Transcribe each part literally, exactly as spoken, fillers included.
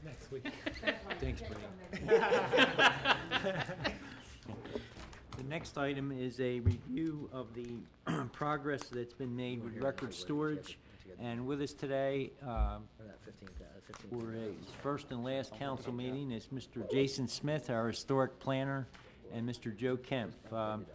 Next week. Thanks, Brian. The next item is a review of the progress that's been made with record storage. And with us today, um, for his first and last council meeting is Mister Jason Smith, our historic planner, and Mister Joe Kemp. Um,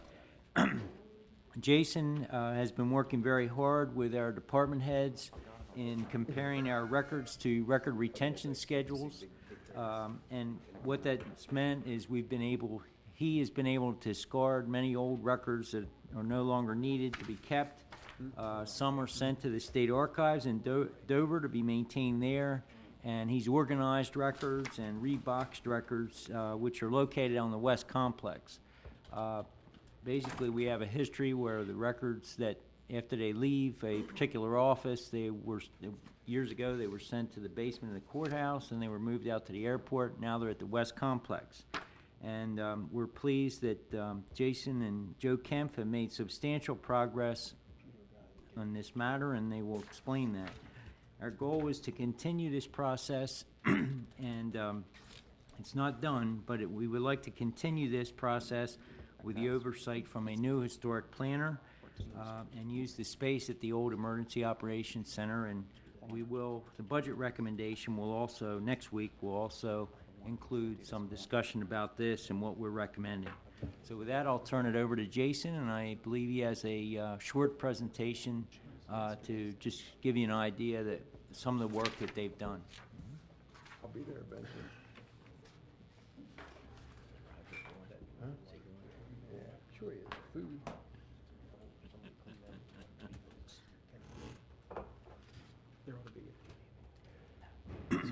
Jason uh, has been working very hard with our department heads in comparing our records to record retention schedules. Um, and what that's meant is we've been able, he has been able to discard many old records that are no longer needed to be kept. Uh, some are sent to the state archives in Do- Dover to be maintained there, and he's organized records and reboxed records, uh, which are located on the West Complex. Uh, basically, we have a history where the records that after they leave a particular office, they were years ago they were sent to the basement of the courthouse, and they were moved out to the airport. Now they're at the West Complex. And um, we're pleased that um, Jason and Joe Kemp have made substantial progress on this matter, and they will explain that. Our goal is to continue this process, and um, it's not done, but it, we would like to continue this process with the oversight from a new historic planner uh, and use the space at the old Emergency Operations Center. And we will, the budget recommendation will also, next week, will also include some discussion about this and what we're recommending. So with that, I'll turn it over to Jason, and I believe he has a uh, short presentation uh, to just give you an idea that some of the work that they've done. I'll be there eventually. Huh? Yeah, sure he is. Food. There ought to be a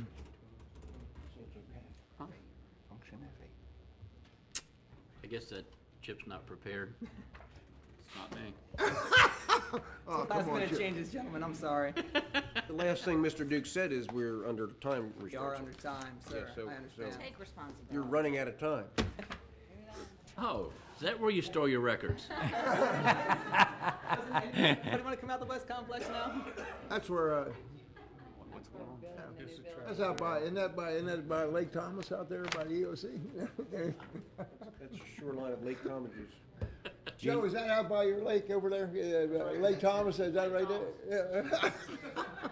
I guess that Chip's not prepared. It's not me. Oh, Last come on, minute Chip. changes, gentlemen. I'm sorry. The last thing Mister Duke said is we're under time We are restrictions. under time, sir. Yeah, so- I understand. so- Take responsibility. You're running out of time. Oh, is that where you store your records? Anybody want to come out the West Complex now? That's where, uh, That's out by, isn't that by, isn't that by Lake Thomas out there by the E O C? that's the shoreline of Lake Commodores. Joe, is that out by your lake over there? Uh, Lake Thomas, is that right there? Yeah.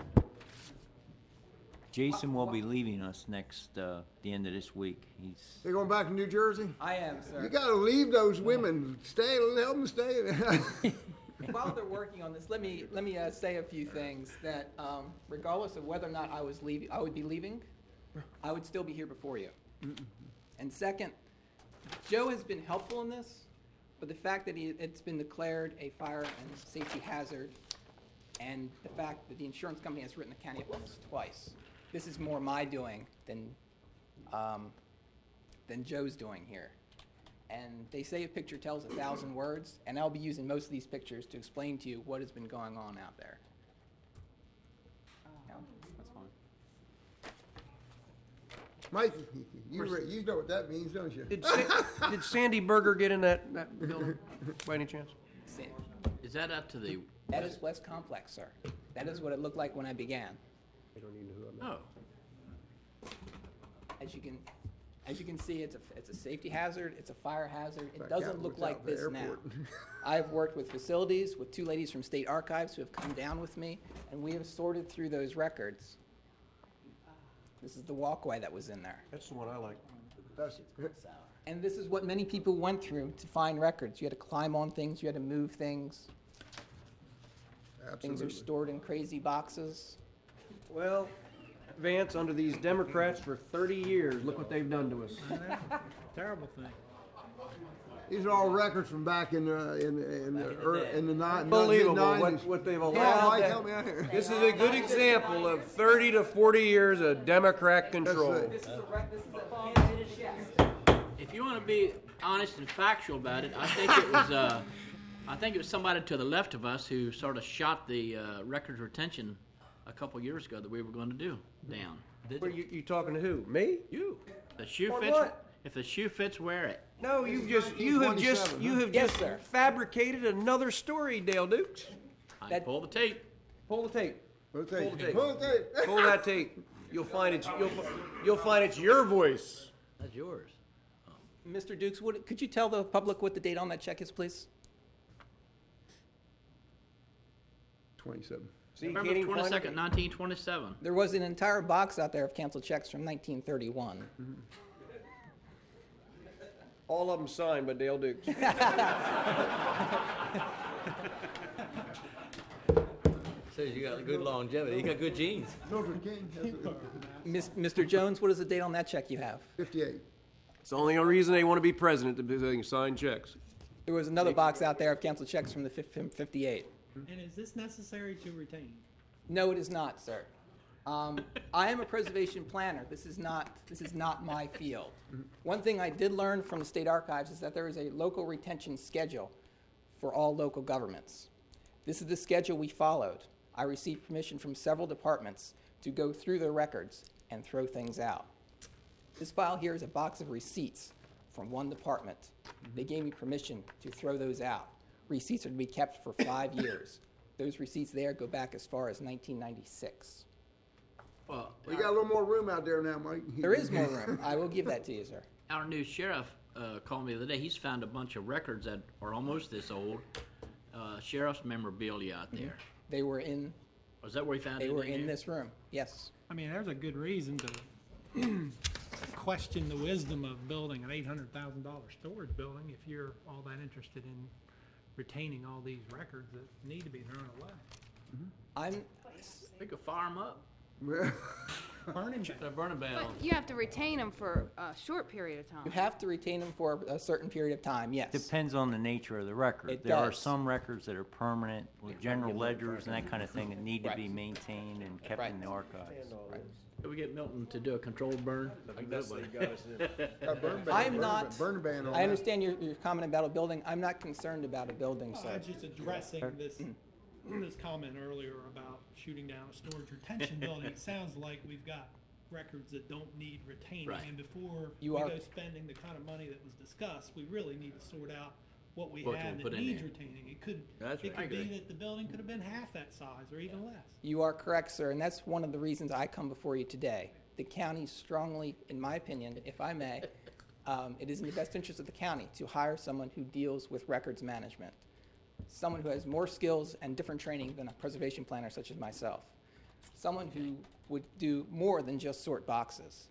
Jason will be leaving us next, uh, the end of this week. He's They going back to New Jersey? I am, sir. You gotta leave those women. Stay, help them stay. While they're working on this, let me let me uh, say a few things. That um, regardless of whether or not I was leaving, I would be leaving. I would still be here before you. And second, Joe has been helpful in this, but the fact that he, it's been declared a fire and safety hazard, and the fact that the insurance company has written the county up almost twice, this is more my doing than um, than Joe's doing here. And they say a picture tells a thousand words, and I'll be using most of these pictures to explain to you what has been going on out there. Yeah, that's fine. Mike, you, re- you know what that means, don't you? Did, Sa- did Sandy Berger get in that, that building by any chance? See, Is that up to the... that is West Complex, sir. That is what it looked like when I began. I don't even know who I'm. Oh, As you can, as you can see, it's a it's a safety hazard. It's a fire hazard. It That doesn't cat look looks like out the this now. airport. I've worked with facilities with two ladies from state archives who have come down with me, and we have sorted through those records. This is the walkway that was in there. That's the one I like. That's, And this is what many people went through to find records. You had to climb on things. You had to move things. Things absolutely. are stored in crazy boxes. Well, Vance, under these Democrats for thirty years, look what they've done to us. Terrible thing. These are all records from back in the, in the, in the, ear- in the ni- Unbelievable what, mid-nineties. what they've Yeah, allowed. Mike, that- help me out here. This is a good example of thirty to forty years of Democrat control. That's This is a rec- this is a candidate chest. if you want to be honest and factual about it, I think it was uh, I think it was somebody to the left of us who sort of shot the uh, records retention a couple years ago that we were going to do down. Were you, you talking to who? Me? You, the shoe For fits. what? If the shoe fits, wear it. No, you've just you have just twenty-seven, you huh? have Yes, just sir. fabricated another story, Dale Dukes. I That- pull the tape. Pull the tape. Pull the tape. Pull the tape. Pull the tape. Pull that tape. You'll find it's you'll fi- you'll find it's your voice. That's yours. Mister Dukes, what, could you tell the public what the date on that check is, please? Twenty-seven. See, you November can't even find twenty-second, it. nineteen twenty-seven. There was an entire box out there of canceled checks from nineteen thirty-one. All of them signed by Dale Dukes. Says you got good longevity. You got good genes. Mildred King, that's it. Miss, Mister Jones, what is the date on that check you have? fifty-eight. It's the only reason they want to be president to be they can sign checks. There was another box out there of canceled checks from the fif- from fifty-eight. And is this necessary to retain? No, it is not, sir. Um, I am a preservation planner. This is not this is not my field. One thing I did learn from the state archives is that there is a local retention schedule for all local governments. This is the schedule we followed. I received permission from several departments to go through their records and throw things out. This file here is a box of receipts from one department. They gave me permission to throw those out. Receipts are to be kept for five years. Those receipts there go back as far as nineteen ninety-six. Well, We got a little more room out there now, Mike. There is more room. I will give that to you, sir. our new sheriff uh, called me the other day. He's found a bunch of records that are almost this old. Uh, sheriff's memorabilia out there. They were in. Was that where he found They it? were in in here? this room. Yes. I mean, there's a good reason to question the wisdom of building an eight hundred thousand dollar storage building if you're all that interested in retaining all these records that need to be thrown away. I'm. We could fire him up. Burning down. They're burning But down. you have to retain them for a short period of You time. have to retain them for a certain period of time. Yes. Depends on the nature of the record. It There are does. some records that are permanent, with general ledgers and that kind of thing that need to Right. be maintained and kept Right. in the archives. Could we get Milton to do a controlled burn? Got burn ban, I'm burn not. ban- Burn ban on I that. understand your, your comment about a building. I'm not concerned about a building, Uh, sir. just addressing this, this comment earlier about shooting down a storage retention building. It sounds like we've got records that don't need retaining. Right. And before You we are- go spending the kind of money that was discussed, we really need to sort out what we What can have we that put in needs there? retaining. It could, That's it right. I could be agree. that the building could have been half that size or even less. You are correct, sir, and that's one of the reasons I come before you today. The county strongly, in my opinion, if I may, um, it is in the best interest of the county to hire someone who deals with records management, someone who has more skills and different training than a preservation planner such as myself, someone who would do more than just sort boxes,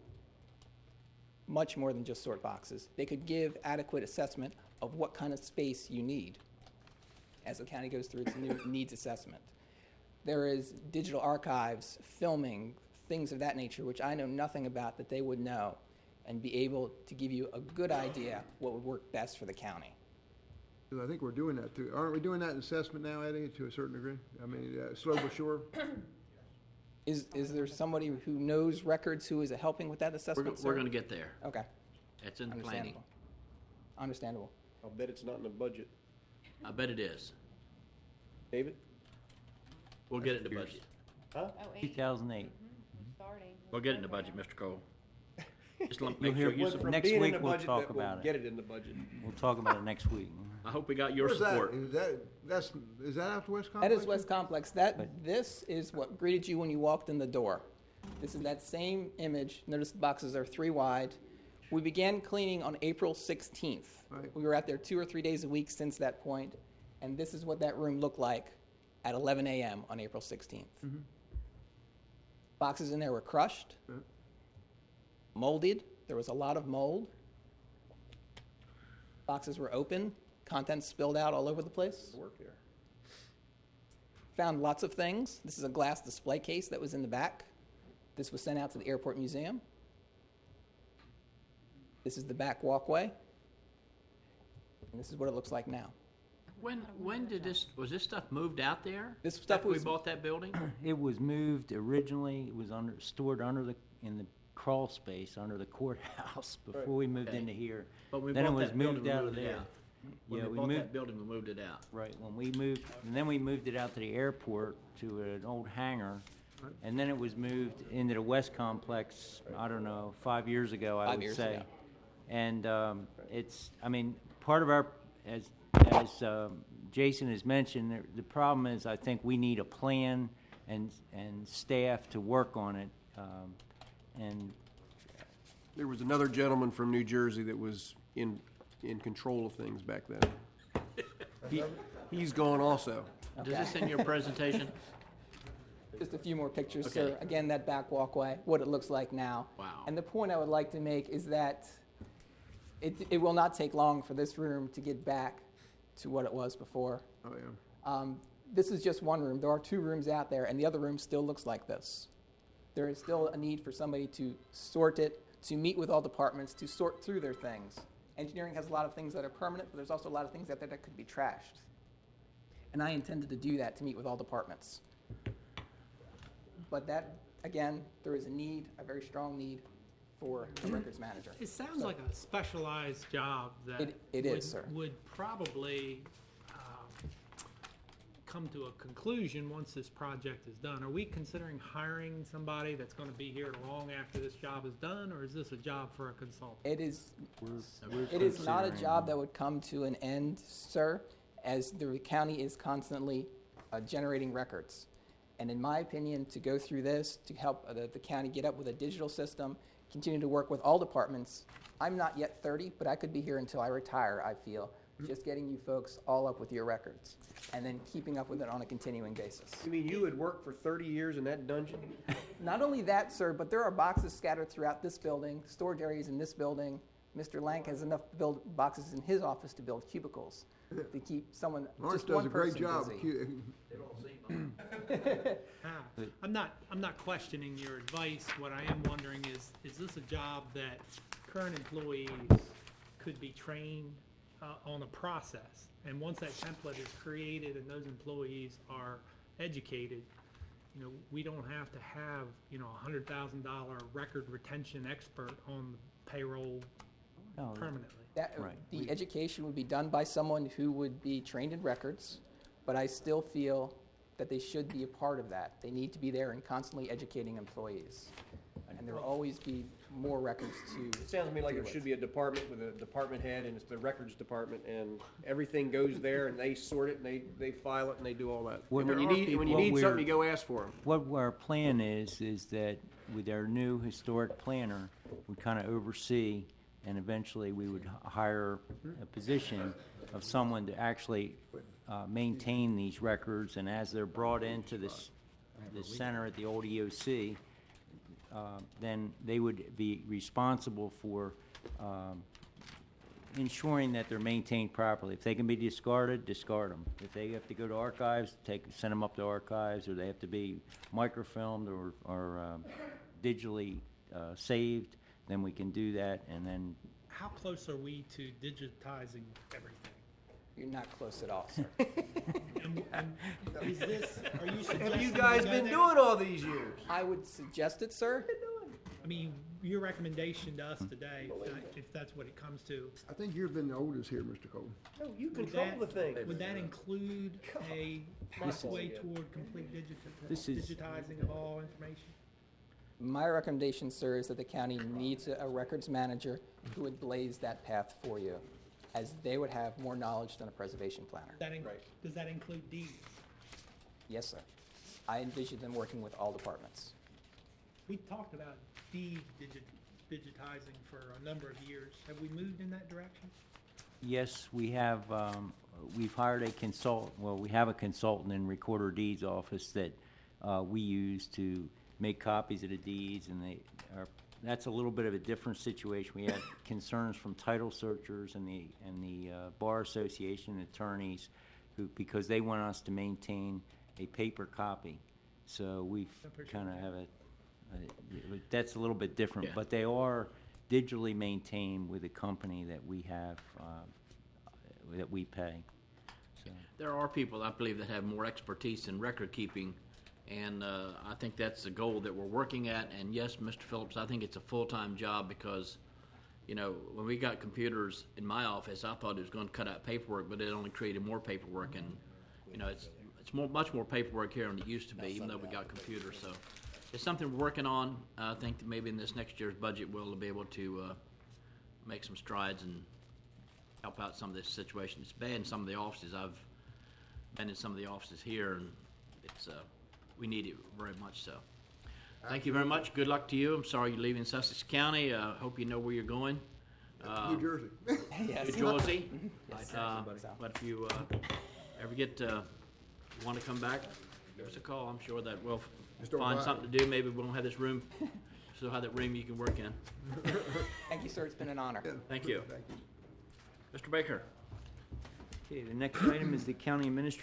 much more than just sort boxes. They could give adequate assessment of what kind of space you need as the county goes through its new needs assessment. There is digital archives, filming, things of that nature, which I know nothing about that they would know and be able to give you a good idea what would work best for the county. I think we're doing that too. Aren't we doing that in assessment now, Eddie, to a certain degree? I mean, uh, slow but sure. Is, is there somebody who knows records who is helping with that We're, assessment, go- sir? we're going to get there. Okay, It's in the planning. understandable. Understandable. I'll bet it's not in the budget. I bet it is. David? We'll get it in the budget. Oh, two thousand eight. starting. We'll get it in the budget, Mister Cole. Just lump, You'll make hear sure you. Went Support. from- Next being in week the we'll budget talk that we'll about it. Get it in the budget. We'll talk about it next week. I hope we got your Where's support. that? Is that, that's, is that after West That Complex? is West Complex. That, this is what greeted you when you walked in the door. This is that same image. Notice the boxes are three wide. We began cleaning on April sixteenth. Right. We were out there two or three days a week since that point, and this is what that room looked like at eleven a.m. on April sixteenth. Boxes in there were crushed, Yeah. molded. There was a lot of mold. Boxes were open, contents spilled out all over the place. Work here. Found lots of things. This is a glass display case that was in the back. This was sent out to the airport museum. This is the back walkway. And this is what it looks like now. When when did this was this stuff moved out there? This stuff After was- we bought that building. It was moved originally, it was under, stored under the, in the crawl space under the courthouse before we moved Okay. into here. But we Then it bought was that building, moved we out of moved it there. out. When Yeah, we we bought moved, that building, we moved it out. right, when we moved, and then we moved it out to the airport to an old hangar. And then it was moved into the West Complex, I don't know, five years ago, I Five would years say. ago. And um, it's, I mean, part of our, as, as um, Jason has mentioned, the- the problem is I think we need a plan and, and staff to work on it Um, and There was another gentleman from New Jersey that was in, in control of things back then. He, he's gone also. Is this in your presentation? Just a few more pictures, Okay. sir. Again, that back walkway, what it looks like now. Wow. And the point I would like to make is that it, it will not take long for this room to get back to what it was before. Oh, yeah. Um, this is just one room. There are two rooms out there, and the other room still looks like this. There is still a need for somebody to sort it, to meet with all departments, to sort through their things. Engineering has a lot of things that are permanent, but there's also a lot of things out there that could be trashed. And I intended to do that, to meet with all departments. But that, again, there is a need, a very strong need, for a records manager. It sounds So- like a specialized job that It- it is, would, sir. would probably um, come to a conclusion once this project is done. Are we considering hiring somebody that's going to be here long after this job is done, or is this a job for a consultant? It is, we're it is not a considering- job that would come to an end, sir, as the county is constantly uh, generating records. And in my opinion, to go through this, to help uh, the, the county get up with a digital system, continue to work with all departments, I'm not yet thirty, but I could be here until I retire, I feel, just getting you folks all up with your records, and then keeping up with it on a continuing basis. You mean you had worked for thirty years in that dungeon? Not only that, sir, but there are boxes scattered throughout this building, storage areas in this building. Mister Lank has enough build boxes in his office to build cubicles to keep someone, Lawrence just does one a great person job. busy. Cu- Ah, I'm not, I'm not questioning your advice. What I am wondering is, is this a job that current employees could be trained uh, on a process? And once that template is created and those employees are educated, you know, we don't have to have, you know, a hundred thousand dollar record retention expert on the payroll No, permanently. That, Right. the education would be done by someone who would be trained in records, but I still feel that they should be a part of that. They need to be there and constantly educating employees. And there will always be more records to. It sounds to me like deal it with. should be a department with a department head, and it's the records department, and everything goes there, and they sort it, and they, they file it, and they do all that. Well, And when there you are need, when you people need where- something, you go ask for them. What our plan is, is that with our new historic planner, we kind of oversee, and eventually we would h- hire a position of someone to actually uh, maintain these records, and as they're brought into this, this center at the old E O C, uh, then they would be responsible for um, ensuring that they're maintained properly. If they can be discarded, discard them. If they have to go to archives, take, send them up to archives, or they have to be microfilmed or, or um, digitally uh, saved, then we can do that, and then How close are we to digitizing everything? You're not close at all, sir. And, and is this, are you suggesting? Have you we guys go been there? doing all these years? I would suggest it, sir. I mean, your recommendation to us today, if that- if that's what it comes to, I think you've been the oldest here, Mister Cole. No, you would control that, the thing. would that include a pathway toward complete This digiti- is- digitizing of all information? My recommendation, sir, is that the county needs a, a records manager who would blaze that path for you, as they would have more knowledge than a preservation planner. That in- Right. Does that include deeds? Yes, sir. I envision them working with all departments. We talked about deed digi- digitizing for a number of years. Have we moved in that direction? yes, we have, um, we've hired a consultant, well, we have a consultant in Recorder Deeds office that uh, we use to make copies of the deeds, and they are, that's a little bit of a different situation. We had concerns from title searchers and the, and the uh, Bar Association attorneys, who, because they want us to maintain a paper copy. So we've appreciate kind of that. have a, a- that's a little bit different, Yeah. but they are digitally maintained with a company that we have, uh, that we pay. So, There are people, I believe, that have more expertise in record keeping, and uh, I think that's the goal that we're working at. And yes, Mister Phillips, I think it's a full-time job because, you know, when we got computers in my office, I thought it was going to cut out paperwork, but it only created more paperwork. And, you know, it's it's more, much more paperwork here than it used to be, even though we got computers. So it's something we're working on. I think that maybe in this next year's budget, we'll be able to uh, make some strides and help out some of this situation. It's bad in some of the offices. I've been in some of the offices here, and it's uh, we need it very much so. Thank you very much. Good luck to you. I'm sorry you're leaving Sussex County. Uh, hope you know where you're going. Uh, New Jersey. Yes. New Jersey. Yes. Uh, but if you uh, ever get uh, want to come back, give us a call. I'm sure that we'll Just don't find mind. something to do. Maybe we won't have this room, so have that room you can work in. Thank you, sir. It's been an honor. Thank you. Thank you. Mister Baker. Okay, the next item is the county administrator